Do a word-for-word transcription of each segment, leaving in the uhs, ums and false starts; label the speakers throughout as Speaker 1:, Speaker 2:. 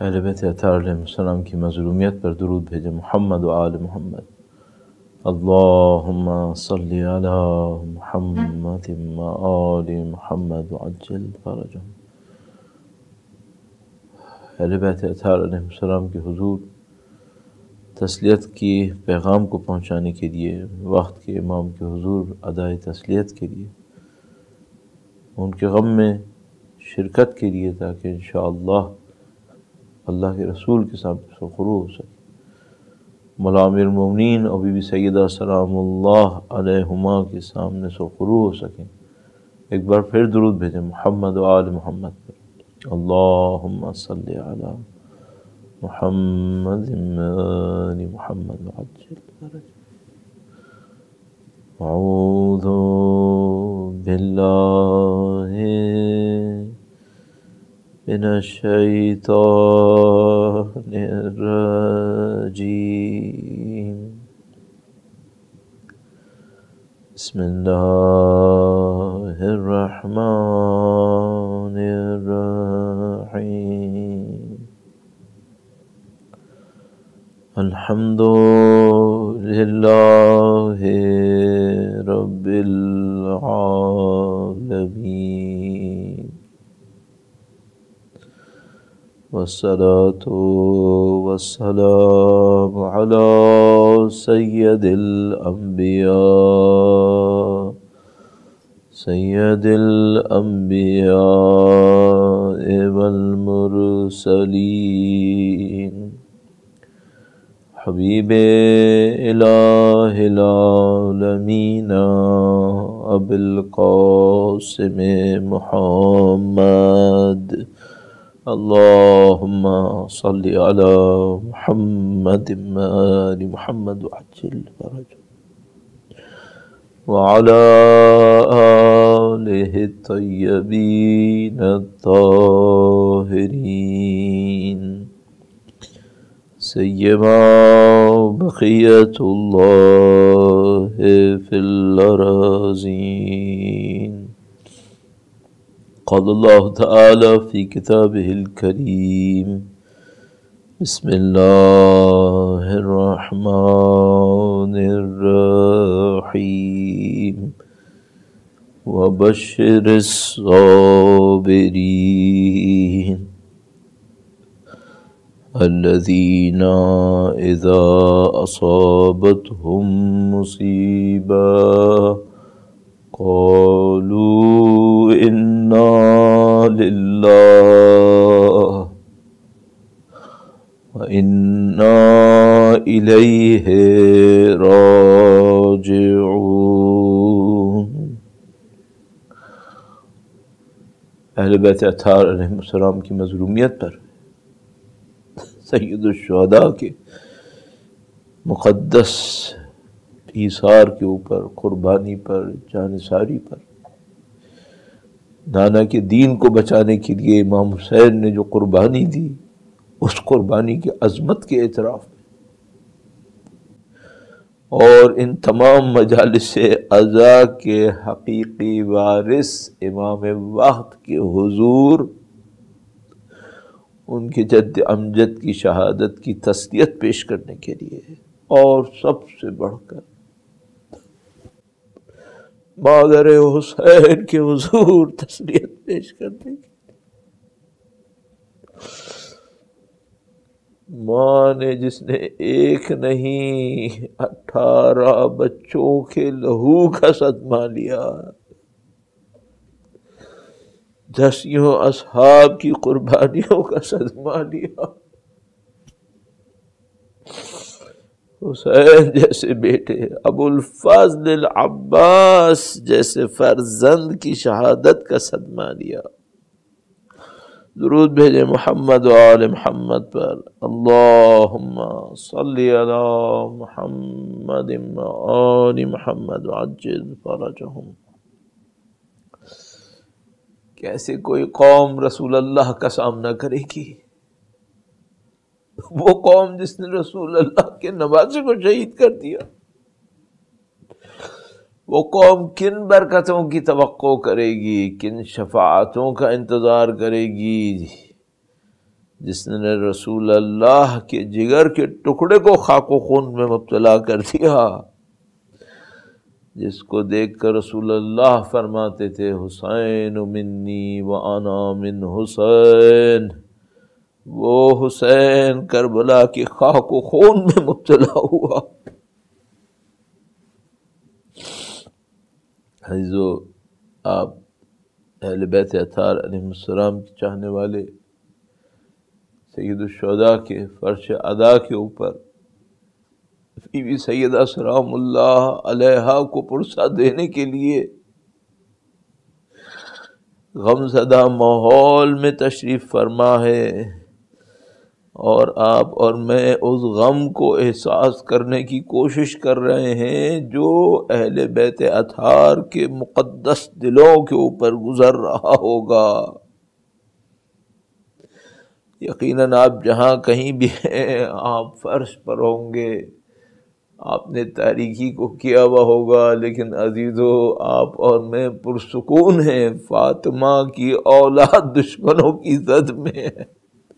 Speaker 1: اہل بیت اطہار علیہ السلام کی مظلومیت پر درود بھیجے محمد و آل محمد. اللہم صلی علی محمد و آل محمد وعجل فرجہم. اہل بیت اطہار علیہ السلام کے حضور تسلیت کی پیغام کو پہنچانے کے لیے وقت کے امام کے حضور ادائے تسلیت کے لیے ان کے غم میں شرکت کے لیے تاکہ انشاءاللہ اللہ کے رسول کے سامنے سرخرو ہو سکے. مولا امیر المومنین اور بی بی سیدہ سلام اللہ علیہما کے سامنے سرخرو ہو سکیں. ایک بار پھر درود بھیجیں محمد و آل محمد پر. اللہم صلی علی محمد آل محمد وعجل فرجہ. اعوذ باللہ من الشیطان الرجیم. بسم اللہ الرحمن الرحیم. الحمد للہ رب العالمین والصلاة والسلام على سید الانبیاء سید الانبیاء والمرسلین حبیب الہ العالمین ابو القاسم محمد. اللہم صلی علی محمد آل محمد وعجل فرجہ وعلی آلہ الطیبین الطاہرین سیما بقیت اللہ فی الارضین. قال اللہ تعالی فی کتابہ الکریم بسم اللہ الرحمن الرحیم وبشر الصابرین الذین اذا اصابتهم مصیبہ قالوا انا للہ وَإِنَّا إِلَيْهِ راجعون. اہل بیت اطہار علیہ السلام کی مظلومیت پر سید الشہداء کے مقدس ایثار کے اوپر، قربانی پر، جانثاری پر، نانا کے دین کو بچانے کے لیے امام حسین نے جو قربانی دی، اس قربانی کی عظمت کے اعتراف میں اور ان تمام مجالس عزا کے حقیقی وارث امام وقت کے حضور ان کے جد امجد کی شہادت کی تسلیت پیش کرنے کے لیے اور سب سے بڑھ کر مادر حسین کے حضور تسلیت پیش کرنے کی ماں نے جس نے ایک نہیں اٹھارہ بچوں کے لہو کا صدمہ لیا، دسیوں اصحاب کی قربانیوں کا صدمہ لیا، حسین جیسے بیٹے، ابو الفضل العباس جیسے فرزند کی شہادت کا صدمہ لیا. درود بھیجے محمد و آل محمد پر. اللہم صلی علی محمد و آل محمد وعجل فرجہم. کیسے کوئی قوم رسول اللہ کا سامنا کرے گی؟ وہ قوم جس نے رسول اللہ کے نواسے کو شہید کر دیا، وہ قوم کن برکتوں کی توقع کرے گی، کن شفاعتوں کا انتظار کرے گی؟ جس نے رسول اللہ کے جگر کے ٹکڑے کو خاک و خون میں مبتلا کر دیا، جس کو دیکھ کر رسول اللہ فرماتے تھے حسین منی وانا من حسین، وہ حسین کربلا کی خاک و خون میں مبتلا ہوا۔ حضو آپ اہل بیت اطہار علیہ السلام کے چاہنے والے، سید الشہداء کے فرش ادا کے اوپر بی بی سیدہ سلام اللہ علیہا کو پرسہ دینے کے لیے غم زدہ ماحول میں تشریف فرما ہے، اور آپ اور میں اس غم کو احساس کرنے کی کوشش کر رہے ہیں جو اہل بیت اطہار کے مقدس دلوں کے اوپر گزر رہا ہوگا۔ یقیناً آپ جہاں کہیں بھی ہیں، آپ فرش پر ہوں گے، آپ نے تاریکی کو کیا ہوا ہوگا، لیکن عزیزو آپ اور میں پرسکون ہیں، فاطمہ کی اولاد دشمنوں کی زد میں ہے۔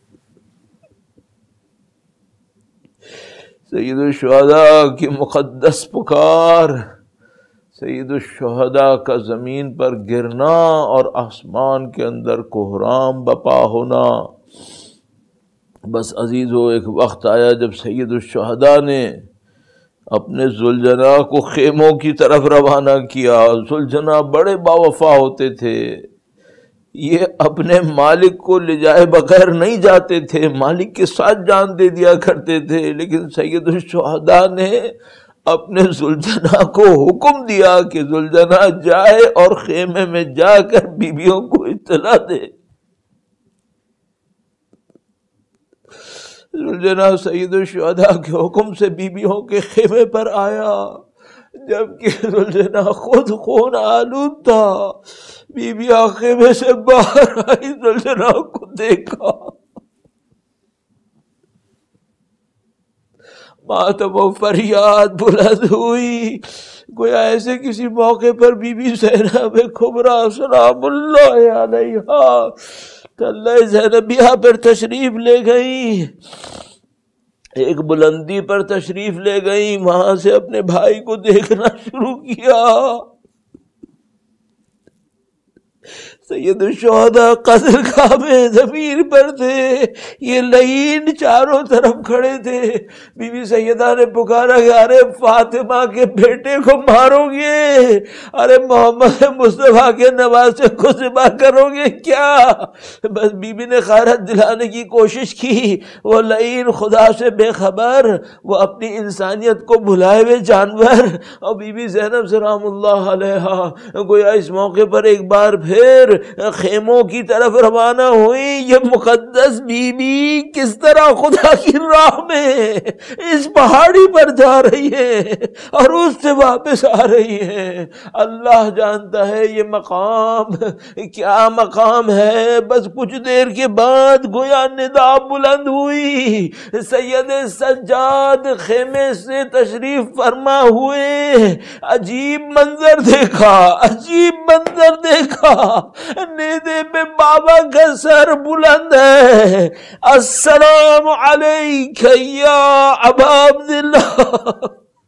Speaker 1: سید الشہداء کی مقدس پکار، سید الشہداء کا زمین پر گرنا اور آسمان کے اندر کوہرام بپا ہونا۔ بس عزیزو ایک وقت آیا جب سید الشہداء نے اپنے ذوالجناح کو خیموں کی طرف روانہ کیا۔ ذوالجناح بڑے باوفا ہوتے تھے، یہ اپنے مالک کو لے جائے بغیر نہیں جاتے تھے، مالک کے ساتھ جان دے دیا کرتے تھے، لیکن سید الشہداء نے اپنے ذوالجناح کو حکم دیا کہ ذوالجناح جائے اور خیمے میں جا کر بیویوں کو اطلاع دے۔ ذوالجناح سید الشہداء کے حکم سے بیویوں کے خیمے پر آیا، جبکہ ذوالجناح خود خون آلود تھا۔ بیویاں خیمے سے باہر آئی، ذوالجناح کو دیکھا، ماتم و فریاد بلند ہوئی، گویا ایسے کسی موقع پر بی بی زینب کبریٰ سلام اللہ علیہا اللہ زینبیہ پر تشریف لے گئی، ایک بلندی پر تشریف لے گئی، وہاں سے اپنے بھائی کو دیکھنا شروع کیا۔ سید الشہداء قدر کعبے ضمیر پر تھے، یہ لعین چاروں طرف کھڑے تھے۔ بی بی سیدہ نے پکارا کہ ارے فاطمہ کے بیٹے کو مارو گے، ارے محمد مصطفیٰ کے نواسے کو ذبح کرو گے کیا؟ بس بی بی نے خیرت دلانے کی کوشش کی، وہ لعین خدا سے بے خبر، وہ اپنی انسانیت کو بھلائے ہوئے جانور، اور بی بی زینب سلام اللہ علیہا گویا اس موقع پر ایک بار پھر خیموں کی طرف روانہ ہوئی۔ یہ مقدس بی بی کس طرح خدا کی راہ میں اس پہاڑی پر جا رہی ہے اور اس سے واپس آ رہی ہے، اللہ جانتا ہے یہ مقام کیا مقام ہے۔ بس کچھ دیر کے بعد گویا ندا بلند ہوئی، سید سجاد خیمے سے تشریف فرما ہوئے، عجیب منظر دیکھا، عجیب منظر دیکھا، نیدے پہ بابا کا سر بلند ہے، السلام علیک یا ابا عبداللہ۔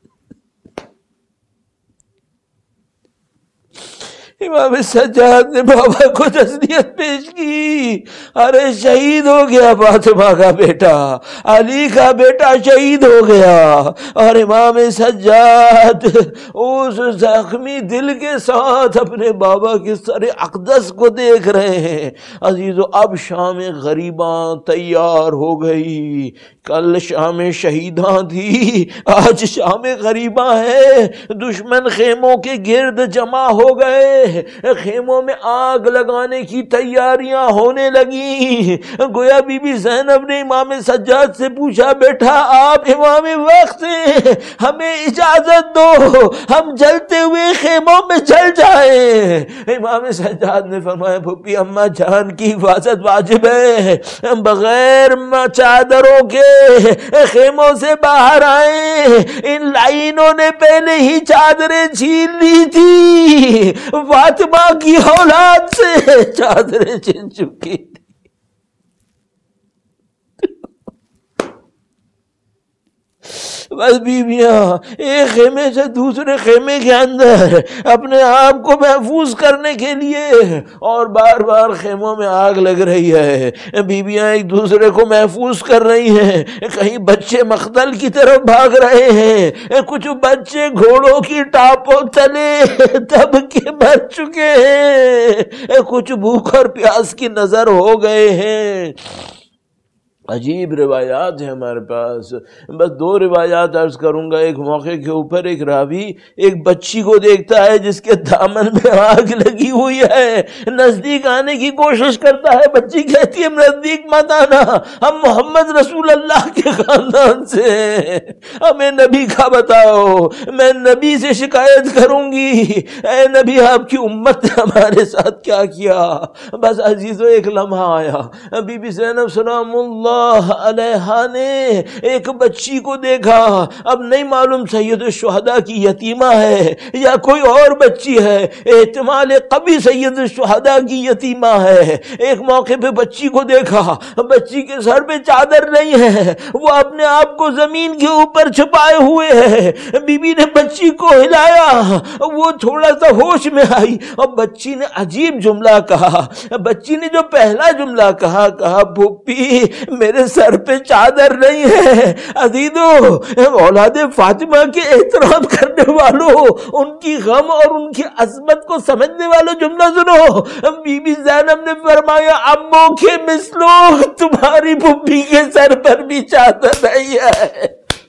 Speaker 1: امام سجاد نے بابا کو تسلیت پیش کی، ارے شہید ہو گیا فاطمہ کا بیٹا، علی کا بیٹا شہید ہو گیا۔ اور امام سجاد اس زخمی دل کے ساتھ اپنے بابا کے سر اقدس کو دیکھ رہے ہیں۔ عزیزو اب شام غریباں تیار ہو گئی، کل شام شہیداں تھی، آج شام غریباں ہے۔ دشمن خیموں کے گرد جمع ہو گئے، خیموں میں آگ لگانے کی تیاریاں ہونے لگی۔ گویا بی بی زینب نے امام سجاد سے پوچھا، بیٹا آپ امام وقت ہیں، ہمیں اجازت دو، ہم جلتے ہوئے خیموں میں جل جائیں۔ امام سجاد نے فرمایا، پھوپھی اماں جان کی حفاظت واجب ہے، بغیر چادروں کے خیموں سے باہر آئیں، ان لائنوں نے پہلے ہی چادریں چھین لی تھی، فاطمہ کی اولاد سے چادریں چھن چکی تھی۔ بس بیویاں ایک خیمے سے دوسرے خیمے کے اندر اپنے آپ کو محفوظ کرنے کے لیے، اور بار بار خیموں میں آگ لگ رہی ہے، بیویاں ایک دوسرے کو محفوظ کر رہی ہیں، کہیں بچے مقتل کی طرف بھاگ رہے ہیں، کچھ بچے گھوڑوں کی ٹاپوں تلے دب کے مر چکے ہیں، کچھ بھوک اور پیاس کی نظر ہو گئے ہیں۔ عجیب روایات ہیں ہمارے پاس، بس دو روایات عرض کروں گا۔ ایک موقع کے اوپر ایک راوی ایک بچی کو دیکھتا ہے جس کے دامن میں آگ لگی ہوئی ہے، نزدیک آنے کی کوشش کرتا ہے، بچی کہتی ہے نزدیک مت آنا، ہم محمد رسول اللہ کے خاندان سے ہیں، ہمیں نبی کا بتاؤ، میں نبی سے شکایت کروں گی، اے نبی آپ کی امت نے ہمارے ساتھ کیا کیا۔ بس عزیزو ایک لمحہ آیا، بی بی زینب سلام اللہ علیہا نے ایک بچی کو دیکھا، اب نہیں معلوم سید الشہداء کی یتیمہ ہے یا کوئی اور بچی ہے، احتمال قوی سید الشہداء کی یتیمہ ہے۔ ایک موقع پہ بچی کو دیکھا، بچی کے سر پہ چادر نہیں ہے، وہ اپنے آپ کو زمین کے اوپر چھپائے ہوئے ہے۔ بی بی نے بچی کو ہلایا، وہ تھوڑا سا ہوش میں آئی اور بچی نے عجیب جملہ کہا، بچی نے جو پہلا جملہ کہا کہا پھوپھی میرے سر پہ چادر نہیں ہے۔ عزیزو اولاد فاطمہ کے احترام کرنے والوں، ان کی غم اور ان کی عظمت کو سمجھنے والوں جملہ سنو، بی بی زینب نے فرمایا امو کے مثلو، تمہاری پھوپھی کے سر پر بھی چادر نہیں ہے۔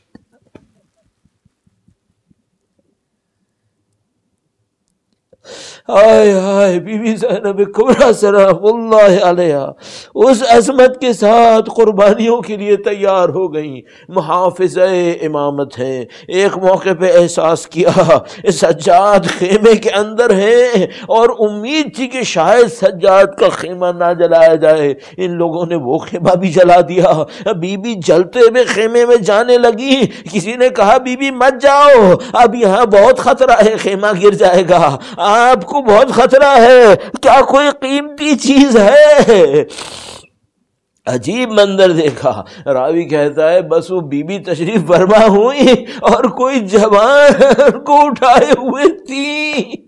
Speaker 1: آئے آئے بی بی زینب کبریٰ سلام اللہ علیہا اس عظمت کے ساتھ قربانیوں کے لیے تیار ہو گئیں، محافظہ امامت ہیں۔ ایک موقع پہ احساس کیا سجاد خیمے کے اندر ہیں اور امید تھی کہ شاید سجاد کا خیمہ نہ جلایا جائے، ان لوگوں نے وہ خیمہ بھی جلا دیا۔ بی بی جلتے ہوئے خیمے میں جانے لگی، کسی نے کہا بی بی مت جاؤ، اب یہاں بہت خطرہ ہے، خیمہ گر جائے گا، آپ کو بہت خطرہ ہے، کیا کوئی قیمتی چیز ہے؟ عجیب منظر دیکھا، راوی کہتا ہے بس وہ بی بی تشریف فرما ہوئی اور کوئی جوان کو اٹھائے ہوئے تھی،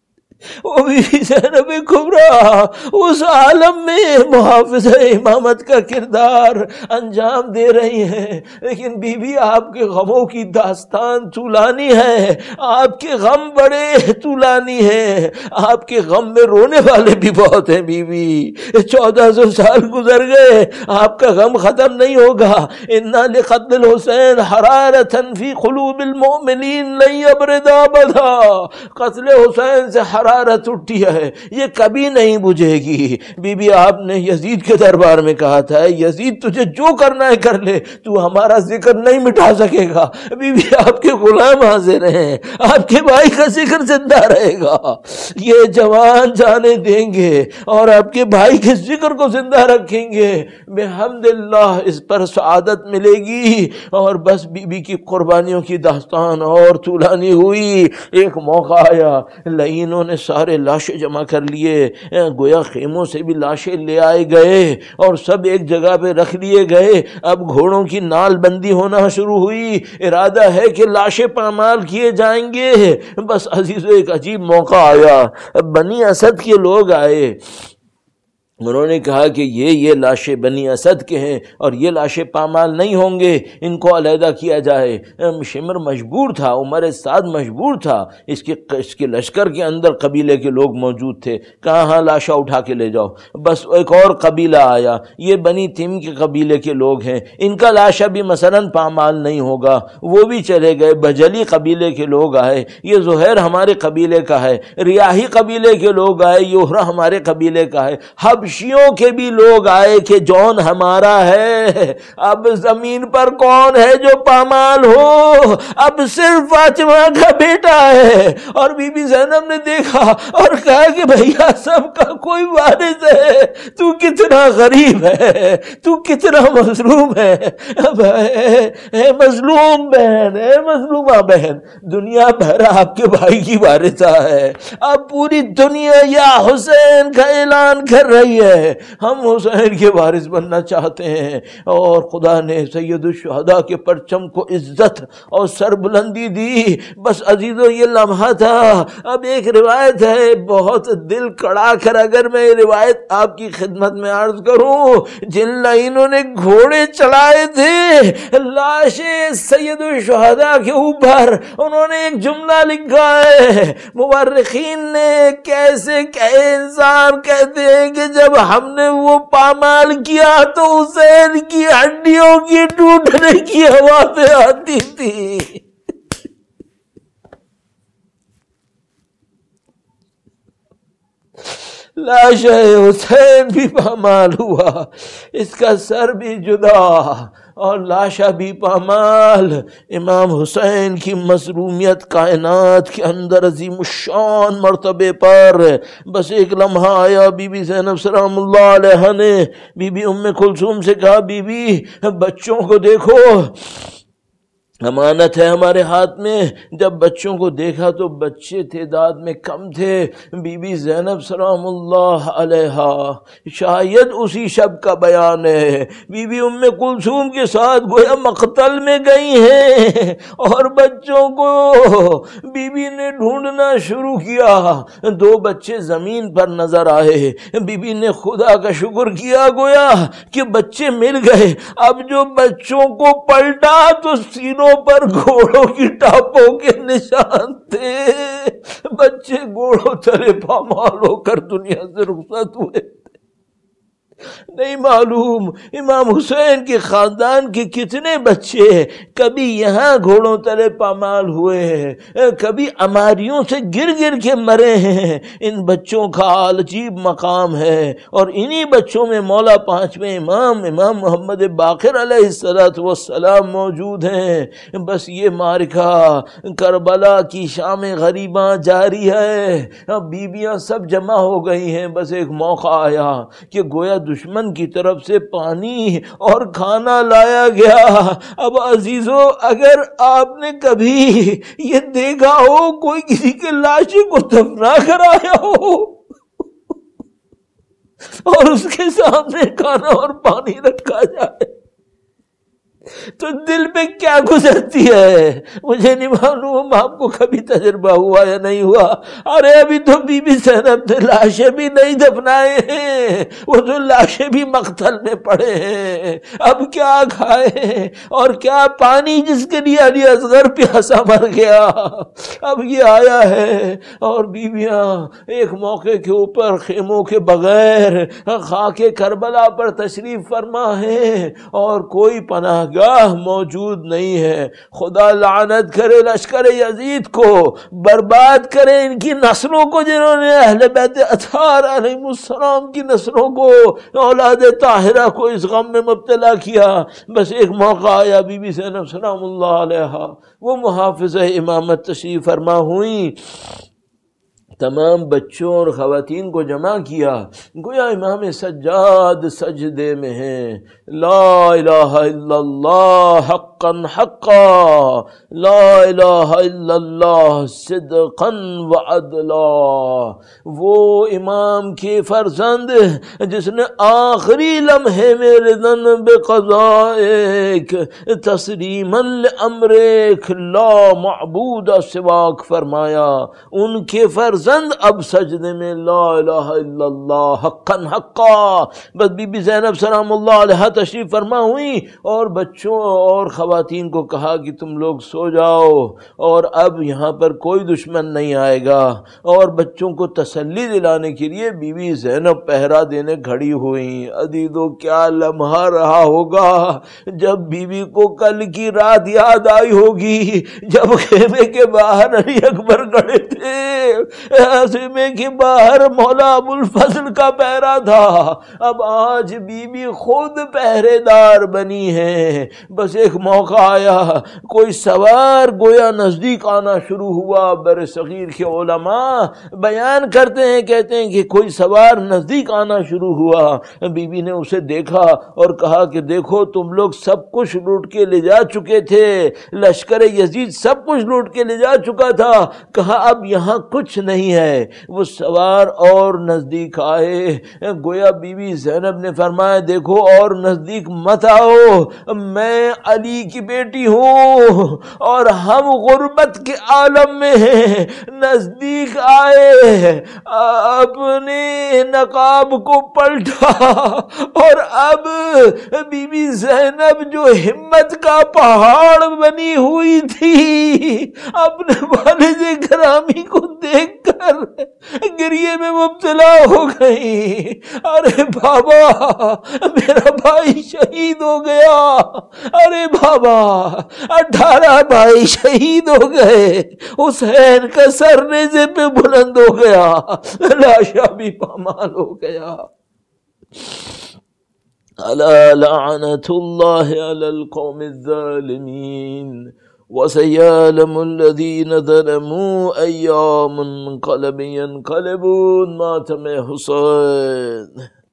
Speaker 1: وہ بی بی زینب کبریٰ اس عالم میں محافظہ امامت کا کردار انجام دے رہی ہیں، لیکن بی بی آپ کے غموں کی داستان طولانی ہے، آپ کے غم بڑے طولانی ہیں، آپ کے غم میں رونے والے بھی بہت ہیں۔ بی بی چودہ سو سال گزر گئے، آپ کا غم ختم نہیں ہوگا۔ انا لقتل الحسین حرارة فی قلوب المؤمنین لن یبرد ابدا، قتل حسین سے حرارت اٹھی ہے، یہ کبھی نہیں بجھے گی۔ بی بی آپ نے یزید کے دربار میں کہا تھا یزید تجھے جو کرنا ہے کر لے، تو ہمارا ذکر نہیں مٹا سکے گا۔ بی بی آپ کے غلام حاضر ہیں، آپ کے بھائی کا ذکر زندہ رہے گا، یہ جوان جانے دیں گے اور آپ کے بھائی کے ذکر کو زندہ رکھیں گے، بحمداللہ اس پر سعادت ملے گی۔ اور بس بی بی کی قربانیوں کی داستان اور طولانی ہوئی۔ ایک موقع آیا، لعینوں نے سارے لاشیں جمع کر لیے، گویا خیموں سے بھی لاشیں لے آئے گئے اور سب ایک جگہ پہ رکھ لیے گئے۔ اب گھوڑوں کی نال بندی ہونا شروع ہوئی، ارادہ ہے کہ لاشیں پامال کیے جائیں گے۔ بس عزیزو ایک عجیب موقع آیا، بنی اسد کے لوگ آئے، انہوں نے کہا کہ یہ یہ لاشیں بنی اسد کے ہیں اور یہ لاشیں پامال نہیں ہوں گے، ان کو علیحدہ کیا جائے۔ شمر مجبور تھا، عمر سعد مجبور تھا، اس کے اس کے لشکر کے اندر قبیلے کے لوگ موجود تھے، کہا ہاں لاشا اٹھا کے لے جاؤ۔ بس ایک اور قبیلہ آیا، یہ بنی تیم کے قبیلے کے لوگ ہیں، ان کا لاشا بھی مثلاً پامال نہیں ہوگا، وہ بھی چلے گئے۔ بجلی قبیلے کے لوگ آئے، یہ زہیر ہمارے قبیلے کا ہے۔ ریاحی قبیلے کے لوگ آئے، یوہرا ہمارے قبیلے کا ہے۔ حبشیوں کے بھی لوگ آئے کہ جون ہمارا ہے۔ اب زمین پر کون ہے جو پامال ہو؟ اب صرف فاطمہ کا بیٹا ہے۔ اور بی بی زینب نے دیکھا اور کہا کہ بھیا سب کا کوئی وارث ہے، تو کتنا غریب ہے، تو کتنا مظلوم ہے۔ اب اے مظلوم بہن، اے مظلومہ بہن، دنیا بھر آپ کے بھائی کی وارثہ ہے، اب پوری دنیا یا حسین کا اعلان کر رہی رہی ہے، ہم حسین کے وارث بننا چاہتے ہیں، اور خدا نے سید الشہداء کے پرچم کو عزت اور سربلندی دی۔ بس عزیزو یہ لمحہ تھا۔ اب ایک روایت ہے بہت دل کڑا کر اگر میں یہ روایت آپ کی خدمت میں عرض کروں، جن لائنوں نے گھوڑے چلائے تھے لاش سید الشہداء کے اوپر، انہوں نے ایک جملہ لکھا ہے، مورخین نے کیسے کہ انسان کہتے ہیں کہ جب ہم نے وہ پامال کیا تو حسین کی ہڈیوں کی ٹوٹنے کی آوازیں آتی تھی۔ لاش حسین بھی پامال ہوا، اس کا سر بھی جدا اور لاشا بھی پامال۔ امام حسین کی مسرومیت کائنات کے اندر عظیم الشان مرتبے پر بس ایک لمحہ آیا۔ بی بی زینب سلام اللہ علیہ نے بی بی ام کلثوم سے کہا، بی بی بچوں کو دیکھو، امانت ہے ہمارے ہاتھ میں۔ جب بچوں کو دیکھا تو بچے تعداد میں کم تھے۔ بی بی زینب سلام اللہ علیہ، شاید اسی شب کا بیان ہے، بی بی ام کلثوم کے ساتھ گویا مقتل میں گئی ہیں اور بچوں کو بی بی نے ڈھونڈنا شروع کیا۔ دو بچے زمین پر نظر آئے، بی بی نے خدا کا شکر کیا گویا کہ بچے مل گئے۔ اب جو بچوں کو پلٹا تو سینوں پر گھوڑوں کی ٹاپوں کے نشان تھے، بچے گھوڑوں تلے پامال ہو کر دنیا سے رخصت ہوئے۔ نہیں معلوم امام حسین کے خاندان کے کتنے بچے کبھی یہاں گھوڑوں تلے پامال ہوئے ہیں، کبھی اماریوں سے گر گر کے مرے ہیں۔ ان بچوں کا عجیب مقام ہے، اور انہی بچوں میں مولا پانچویں امام امام محمد باقر علیہ الصلوۃ والسلام موجود ہیں۔ بس یہ معرکہ کربلا کی شام غریباں جاری ہے، بیویاں سب جمع ہو گئی ہیں۔ بس ایک موقع آیا کہ گویا دشمن کی طرف سے پانی اور کھانا لایا گیا۔ اب عزیزو اگر آپ نے کبھی یہ دیکھا ہو کوئی کسی کے لاشے کو دفنا کر آیا ہو اور اس کے سامنے کھانا اور پانی رکھا جائے تو دل پہ کیا گزرتی ہے؟ مجھے نہیں معلوم آپ کو کبھی تجربہ ہوا یا نہیں ہوا۔ ارے ابھی تو بی بی زینب نے لاشیں بھی نہیں دفنائے ہیں، وہ تو لاشیں بھی مقتل میں پڑے ہیں۔ اب کیا کھائے اور کیا پانی جس کے لیے علی اصغر پیاسا مر گیا۔ اب یہ آیا ہے اور بیویاں ایک موقع کے اوپر خیموں کے بغیر خاک کربلا پر تشریف فرما ہے اور کوئی پناہ گاہ موجود نہیں ہے۔ خدا لعنت کرے لشکر یزید کو، برباد کرے ان کی نسلوں کو جنہوں نے اہل بیت اطہار علیہ السلام کی نسلوں کو، اولاد طاہرہ کو اس غم میں مبتلا کیا۔ بس ایک موقع آیا، بی بی زینب سلام اللہ علیہ وہ محافظہ امامت تشریف فرما ہوئیں، تمام بچوں اور خواتین کو جمع کیا، گویا امام سجاد سجدے میں ہیں۔ لا الہ الا اللہ حقا حقا، لا الہ الا اللہ صدقا وعدلا۔ وہ امام کے فرزند جس نے آخری لمحے میں رضن بقضائک تسلیما لامرک لا معبود سواک فرمایا، ان کے فرزند اب سجدے میں لا الہ الا اللہ حقا حقا۔ بس بی بی زینب سلام اللہ علیہ تشریف فرما ہوئی اور بچوں اور خواتین کو کہا کہ تم لوگ سو جاؤ اور اب یہاں پر کوئی دشمن نہیں آئے گا، اور بچوں کو تسلی دلانے کے لیے بی بی زینب پہرا دینے کھڑی ہوئیں۔ عزیزو کیا لمحہ رہا ہوگا جب بی بی کو کل کی رات یاد آئی ہوگی جب خیمے کے باہر علی اکبر کھڑے تھے، خیمے کے باہر مولا ابو الفضل کا پہرا تھا، اب آج بی بی خود پہرے دار بنی ہے۔ بس ایک موقع آیا، کوئی سوار گویا نزدیک آنا شروع ہوا۔ بر صغیر کے علماء بیان کرتے ہیں، کہتے ہیں کہ کوئی سوار نزدیک آنا شروع ہوا، بی بی نے اسے دیکھا اور کہا کہ دیکھو تم لوگ سب کچھ لوٹ کے لے جا چکے تھے، لشکر یزید سب کچھ لوٹ کے لے جا چکا تھا، کہا اب یہاں کچھ نہیں نہیں ہے۔ وہ سوار اور نزدیک آئے، گویا بی بی زینب نے فرمایا دیکھو اور نزدیک مت آؤ، میں علی کی بیٹی ہوں اور ہم غربت کے عالم میں ہیں۔ نزدیک آئے، اپنے نقاب کو پلٹا اور اب بی بی زینب جو ہمت کا پہاڑ بنی ہوئی تھی اپنے والد گرامی کو دیکھ کر گریے میں مبتلا ہو گئی۔ ارے بابا میرا بھائی شہید ہو گیا، ارے بابا اٹھارہ بھائی شہید ہو گئے، حسین کا سر نیزے پہ بلند ہو گیا، لاشا بھی پامال ہو گیا۔ الا لعنت اللہ علی القوم الظالمین وسيعلم الذين ظلموا أيام منقلب ينقلبون۔ ماتم حسین۔